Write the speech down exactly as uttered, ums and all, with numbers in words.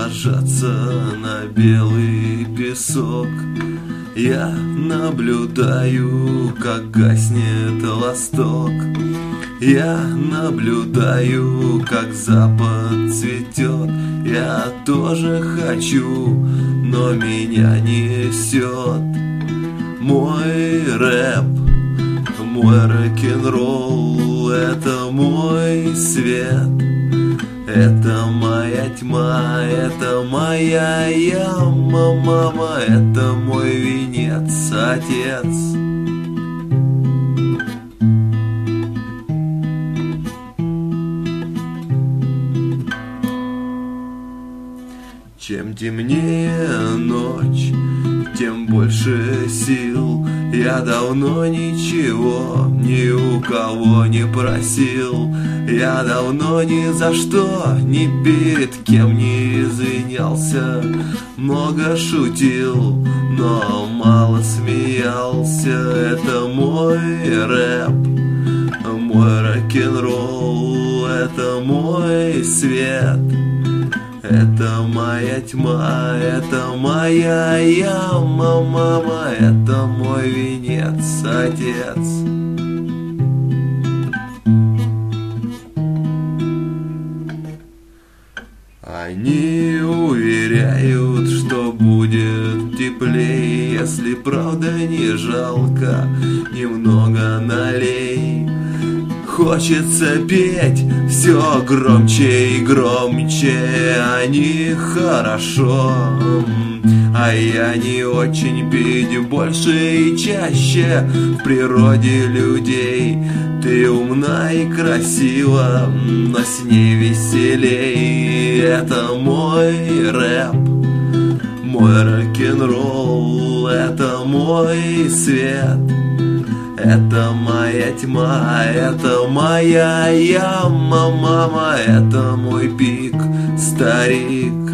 ложатся на белый песок. Я наблюдаю, как гаснет восток. Я наблюдаю, как запад цветет. Я тоже хочу, но меня несет мой рэп, мой рок-н-ролл. Это мой свет, это моя тьма, это моя яма, мама, это мой венец, отец. Чем темнее ночь, тем больше сил. Я давно ничего ни у кого не просил. Я давно ни за что, ни перед кем не извинялся. Много шутил, но мало смеялся. Это мой рэп, мой рок-н-ролл. Это мой свет, это моя тьма, это моя яма, мама, это мой венец, отец. Они уверяют, что будет теплей, если правда не жалко, немного налей. Хочется петь все громче и громче, они хорошо, а я не очень пить больше и чаще. В природе людей ты умна и красива, но с ней веселей. Это мой рэп, мой рок-н-ролл, это мой свет, это моя тьма, это моя яма, мама, это мой пик, старик.